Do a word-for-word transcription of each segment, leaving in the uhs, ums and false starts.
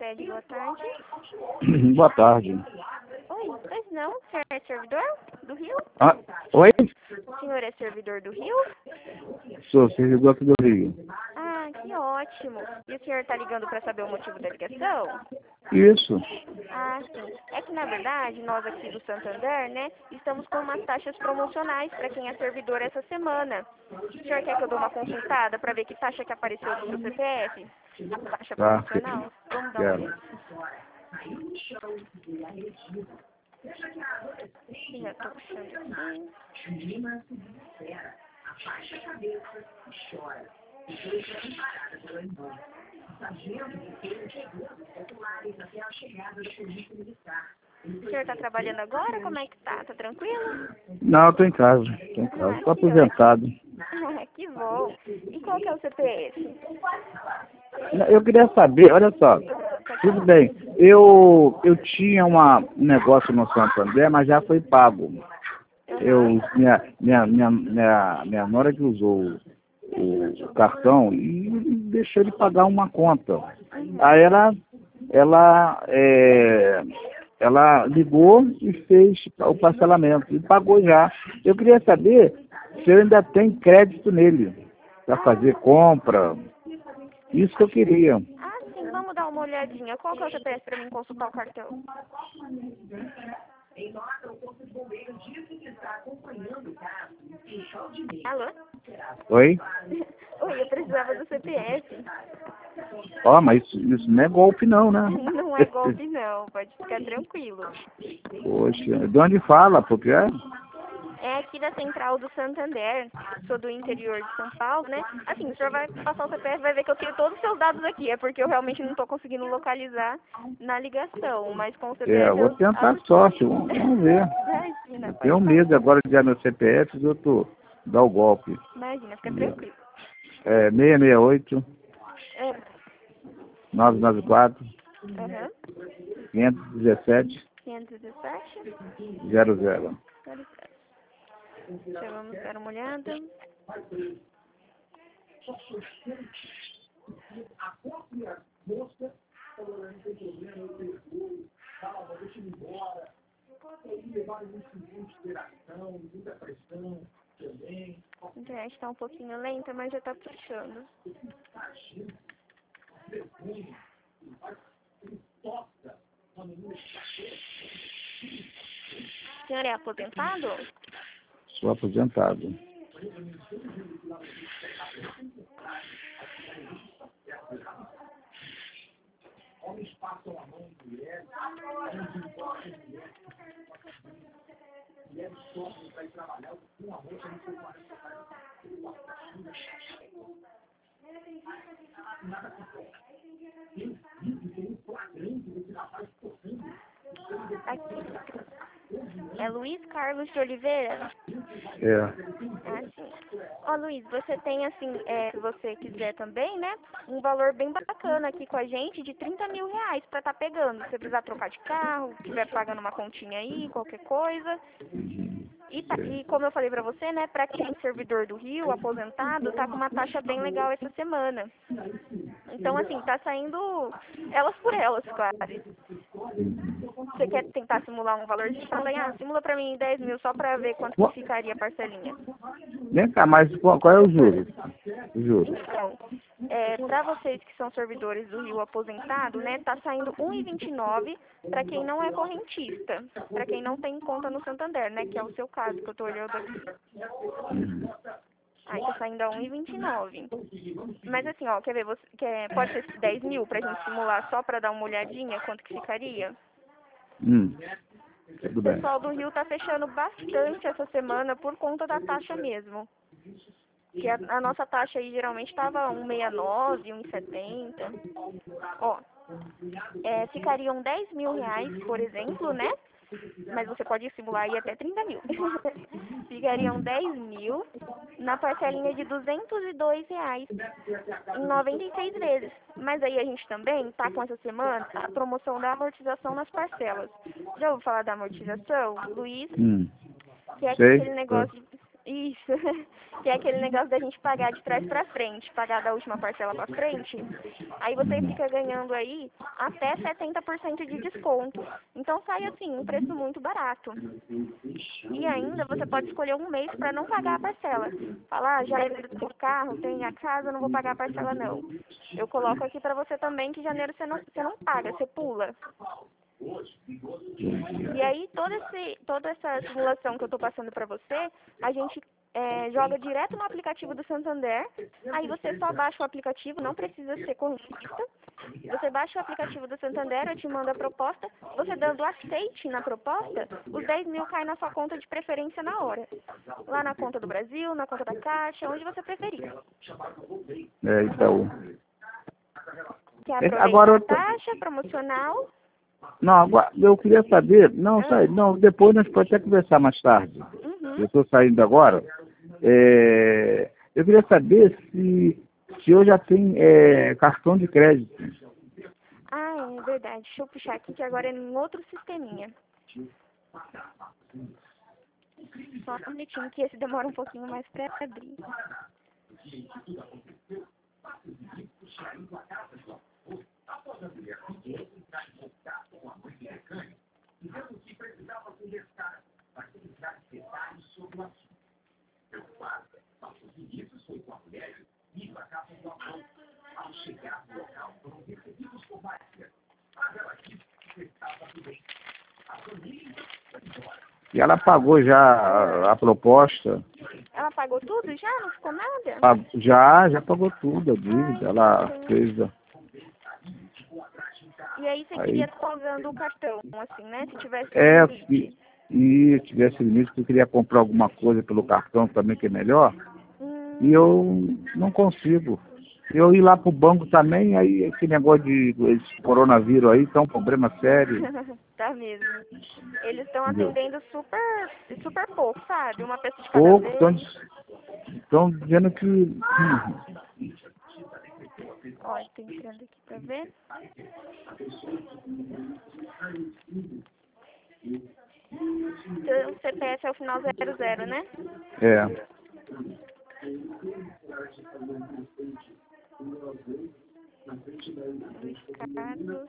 Cicred, boa tarde. Boa tarde. Oi, pois não, o senhor é servidor do Rio? Ah, oi? O senhor é servidor do Rio? Sou servidor aqui do Rio. Ah, que ótimo. E o senhor está ligando para saber o motivo da ligação? Isso. Ah, sim. É que, na verdade, nós aqui do Santander, né, estamos com umas taxas promocionais para quem é servidor essa semana. O senhor quer que eu dê uma consultada para ver que taxa que apareceu no seu C P F? A taxa Tá, promocional? Vamos dar uma quero. olhada. Sim, eu tô puxando aqui. O senhor está trabalhando agora? Como é que tá? Tá tranquilo? Não, eu tô em casa. Tô em Ah, casa. Tô que ótimo. aposentado. Ah, que bom. E qual que é o C P F? Eu queria saber, olha só. Tudo bem. Eu, eu tinha uma, um negócio no Santander, mas já foi pago. Eu, minha, minha, minha, minha, minha nora que usou o, o cartão e deixou de pagar uma conta. Aí ela, ela, é, ela ligou e fez o parcelamento e pagou já. Eu queria saber se eu ainda tenho crédito nele para fazer compra. Isso que eu queria. Ah, sim, vamos dar uma olhadinha. Qual que é o C P F para mim consultar o cartão? Alô? Oi? Oi, eu precisava do C P F. Ó, mas isso, isso não é golpe não, né? Não é golpe não, pode ficar tranquilo. Poxa, de onde fala? Porque é... É aqui da Central do Santander, sou do interior de São Paulo, né? Assim, o senhor vai passar o C P F, vai ver que eu tenho todos os seus dados aqui, é porque eu realmente não estou conseguindo localizar na ligação, mas com o É, eu C P F vou eu... tentar a sorte, vamos, vamos ver. Imagina, Eu pode tenho falar. medo agora de dar meu C P F e eu tô, dar o golpe. Imagina, fica tranquilo. É seis seis oito, É, nove nove quatro, aham, cinco um sete, quinhentos e dezessete, zero zero. zero sete. Já vamos dar uma olhada. A internet está um pouquinho lenta, mas já está puxando. O senhor é aposentado? Sou aposentado. Aqui. É Luiz Carlos de Oliveira? É. Ah, sim. Ó, Luiz, você tem, assim, é, se você quiser também, né, um valor bem bacana aqui com a gente de trinta mil reais pra tá pegando. Se você precisar trocar de carro, estiver pagando uma continha aí, qualquer coisa. E, tá- e como eu falei pra você, né, pra quem é servidor do Rio, aposentado, tá com uma taxa bem legal essa semana. Então, assim, tá saindo elas por elas, quase. Você quer tentar simular um valorzinho? Fala aí, ah, simula pra mim dez mil só pra ver quanto que ficaria a parcelinha. Vem cá, mas qual, qual é o juro? O juro. Então, é, para vocês que são servidores do Rio aposentado, né, tá saindo um e vinte e nove para quem não é correntista, para quem não tem conta no Santander, né, que é o seu caso que eu tô olhando aqui. Aí tá saindo a um e vinte e nove. Mas assim, ó, quer ver, você, quer, pode ser dez mil pra gente simular só pra dar uma olhadinha quanto que ficaria? Hum, tudo O bem. pessoal do Rio tá fechando bastante essa semana por conta da taxa mesmo. Que a, a nossa taxa aí geralmente estava um e sessenta e nove, um e setenta. Ó, é, ficariam dez mil reais, por exemplo, né? Mas você pode simular aí até trinta mil. Ficariam dez mil na parcelinha de duzentos e dois reais em noventa e seis vezes. Mas aí a gente também tá com essa semana a promoção da amortização nas parcelas. Já ouviu falar da amortização, Luiz? Hum, Que é sei. aquele negócio de... Isso, que é aquele negócio da gente pagar de trás pra frente, pagar da última parcela pra frente. Aí você fica ganhando aí até setenta por cento de desconto. Então sai assim, um preço muito barato. E ainda você pode escolher um mês para não pagar a parcela. Falar, ah, janeiro tem o carro, tem a casa, não vou pagar a parcela não. Eu coloco aqui para você também que janeiro você não, você não paga, você pula. E aí, toda, esse, toda essa simulação que eu estou passando para você, a gente é, joga direto no aplicativo do Santander. Aí você só baixa o aplicativo, não precisa ser correntista. Você baixa o aplicativo do Santander, eu te mando a proposta. Você dando aceite na proposta, os dez mil caem na sua conta de preferência na hora. Lá na conta do Brasil, na conta da Caixa, onde você preferir. É, Itaú. Quer aproveitar Agora, a taxa promocional? Não, agora eu queria saber, não, sai, não, depois nós podemos até conversar mais tarde. Uhum. Eu estou saindo agora. É, eu queria saber se, se eu já tenho é, cartão de crédito. Ah, é verdade. Deixa eu puxar aqui que agora é em outro sisteminha. Só um minutinho que esse demora um pouquinho mais para abrir. E ela pagou já a, a proposta. Ela pagou tudo já? Não ficou nada? Pagou, já, já pagou tudo, a dívida. Ai, Ela sim. fez. A... E aí você Aí, queria estar usando o cartão, assim, né? Se tivesse é, limite. e, e tivesse limite, que eu queria comprar alguma coisa pelo cartão também, que é melhor. Hum. E eu não consigo. Eu ir lá pro banco também, aí esse negócio de esse coronavírus aí, tá um problema sério. Tá mesmo. Eles estão Entendeu? atendendo super, super pouco, sabe? Uma pessoa de cada Pouco, vez. estão dizendo que... hum, Ó, tô entrando aqui pra ver. Então, o C P F é o final zero zero, né? é. Carlos.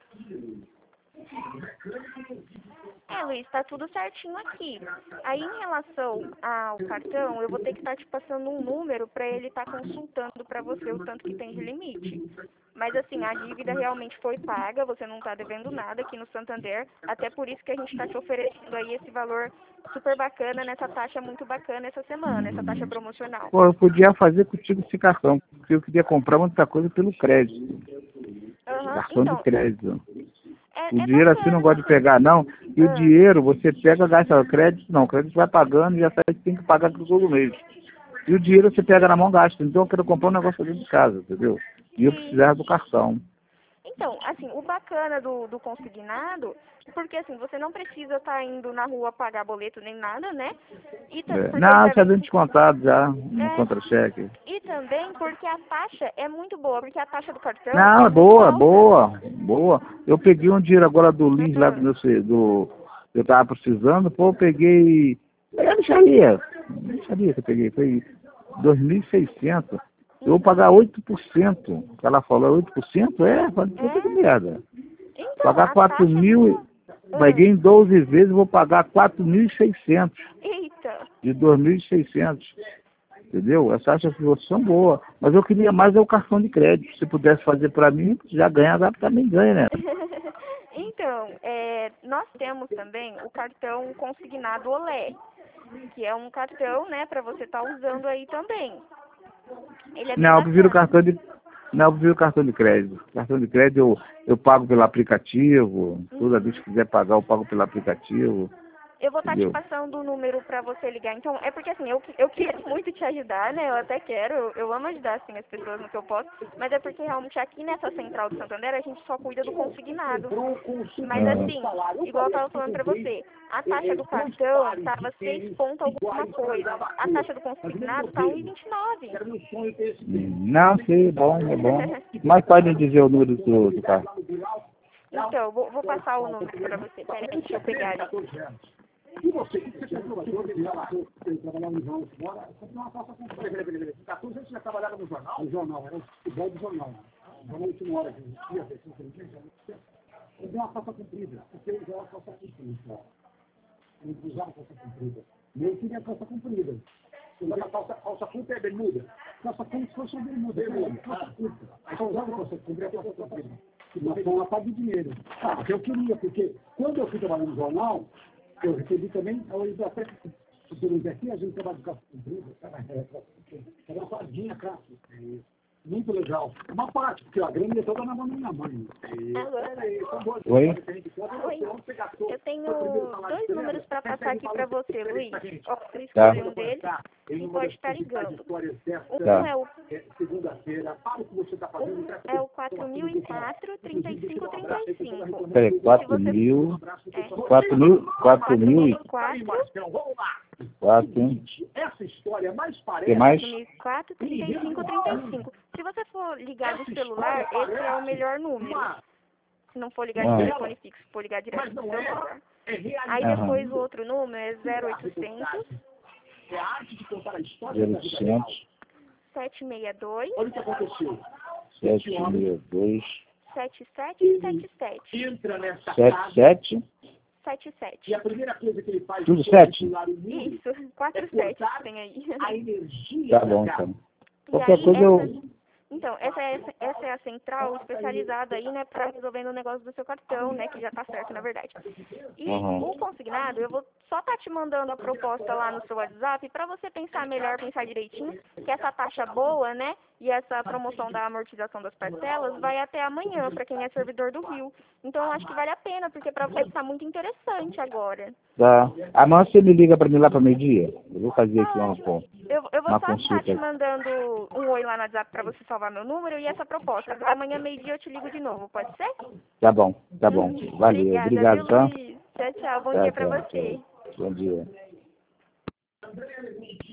É, Luiz, tá tudo certinho aqui. Aí, em relação ao cartão, eu vou ter que estar te passando um número para ele estar consultando para você o tanto que tem de limite. Mas, assim, a dívida realmente foi paga, você não está devendo nada aqui no Santander, até por isso que a gente está te oferecendo aí esse valor super bacana, nessa taxa muito bacana essa semana, essa taxa promocional. Pô, eu podia fazer contigo esse cartão, porque eu queria comprar muita coisa pelo crédito. Uhum. Cartão Então, de crédito. é, O é dinheiro assim não bacana. gosta de pegar, não. E o Ah. dinheiro, você pega, gasta crédito, não. O crédito vai pagando e já sabe que tem que pagar todo mês. E o dinheiro você pega na mão, gasta. Então eu quero comprar um negócio dentro de casa, entendeu? E eu Sim. precisava do cartão. Então, assim, o bacana do, do consignado, porque assim, você não precisa estar indo na rua pagar boleto nem nada, né? E É. porque Não, eles já devem... deu descontado já, no É, contra-cheque. e também porque a taxa é muito boa, porque a taxa do cartão Não, é é muito boa, alta. boa, boa. Eu peguei um dinheiro agora do Lins lá do meu ce- do eu tava precisando, pô, eu peguei. Peguei a mixaria. Mixaria que eu peguei, foi dois mil e seiscentos. Eu vou pagar oito por cento. Ela falou oito por cento? É, falei, puta que merda. Então, Pagar a quatro taxa é mil, muito... paguei Ah, em doze vezes, vou pagar quatro mil e seiscentos. eita. De dois mil e seiscentos. Entendeu? As taxas de outros são boas. Mas eu queria mais é o cartão de crédito. Se pudesse fazer para mim, já ganha, dá também ganha, né? Então, é, nós temos também o cartão consignado Olé, que é um cartão, né, para você estar usando aí também. Ele é bem Não, eu prefiro bacana. cartão de. Não, eu prefiro cartão de crédito. Cartão de crédito eu, eu pago pelo aplicativo. Toda vez que quiser pagar, eu pago pelo aplicativo. Eu vou estar te Entendeu? passando o número para você ligar. Então, é porque assim, eu, eu queria muito te ajudar, né? Eu até quero, eu, eu amo ajudar assim, as pessoas no que eu posso, mas é porque realmente aqui nessa central do Santander a gente só cuida do consignado. Mas assim, igual eu tava falando para você, a taxa do cartão estava seis ponto alguma coisa. A taxa do consignado tá um e vinte e nove. Hum, Não, sim, é bom, é bom. Mas pode me dizer o número do, do carro. Então, eu vou, vou passar o número para você. Peraí, deixa eu pegar ali. E você, o que você pensou? Eu trabalhava no jornal fora, comprei uma calça comprida. Peraí, peraí, peraí. quatorze anos você já trabalhava no jornal? No jornal, era o futebol do jornal. Na última hora que eu ia ver se eu comprei uma calça comprida, porque eu usava calça comprida. Eu usava calça comprida. E eu queria calça comprida. Usava calça, calça curta é bermuda. Calça como se fosse uma bermuda. Bermuda. Calça curta. Aí eu usava calça comprida, calça comprida. Mas foi uma parte de dinheiro. Ah, porque eu queria, porque quando eu fui trabalhar no jornal, eu recebi também, eu até, se aqui, a gente trabalha de calça comprida, era uma fardinha, cara. Muito legal. Uma parte, porque a grande é toda na mão da minha mãe. Oi? Oi. Eu tenho dois números para passar aqui para você, Luiz. Ó, você escolhe Tá. um deles e pode estar ligando. Um Tá. é o, Segunda-feira, para o que você está fazendo. um é o quatro mil e quatro, trinta e cinco, trinta e cinco. Peraí, quatro mil, quatro mil, quatro mil e quatro, quatro, Essa história mais que parece. mais? quatro mil e quatro, trinta e cinco, trinta e cinco. Se você for ligar do celular, esse é o melhor número. Se não for ligar de Ah. telefone fixo, for ligar direto do celular. Aí depois o outro número é zero oitocentos, É a arte de contar a história. zero oitocentos, sete seis dois, Olha o que aconteceu. sete seis dois, sete sete sete sete. Entra nessa sete casa sete, sete sete. e a primeira coisa que ele faz Tudo é sete? pular o muro, Isso, quatro sete tem aí. a energia Tá bom, da casa. então. E Qualquer aí, coisa essa, eu... então, essa é, essa é a central especializada aí, né, pra resolvendo o negócio do seu cartão, né, que já tá certo, na verdade. E Uhum. o consignado, eu vou só tá te mandando a proposta lá no seu WhatsApp pra você pensar melhor, pensar direitinho, que essa taxa boa, né, e essa promoção da amortização das parcelas vai até amanhã pra quem é servidor do Rio. Então, eu acho que vale a pena, porque pra você tá muito interessante agora. Tá. Amanhã você me liga pra mim lá pra meio-dia. Eu vou fazer aqui uma, Ótimo. Eu, eu vou uma só estar te consulta. mandando um oi lá no WhatsApp pra você salvar meu número e essa proposta. Amanhã, meio-dia, eu te ligo de novo, pode ser? Tá bom, tá bom. Valeu. Obrigada, Obrigado, viu, tá? Luiz? Tchau, tchau. Bom Tá, dia pra tá, você. tá. Bom dia.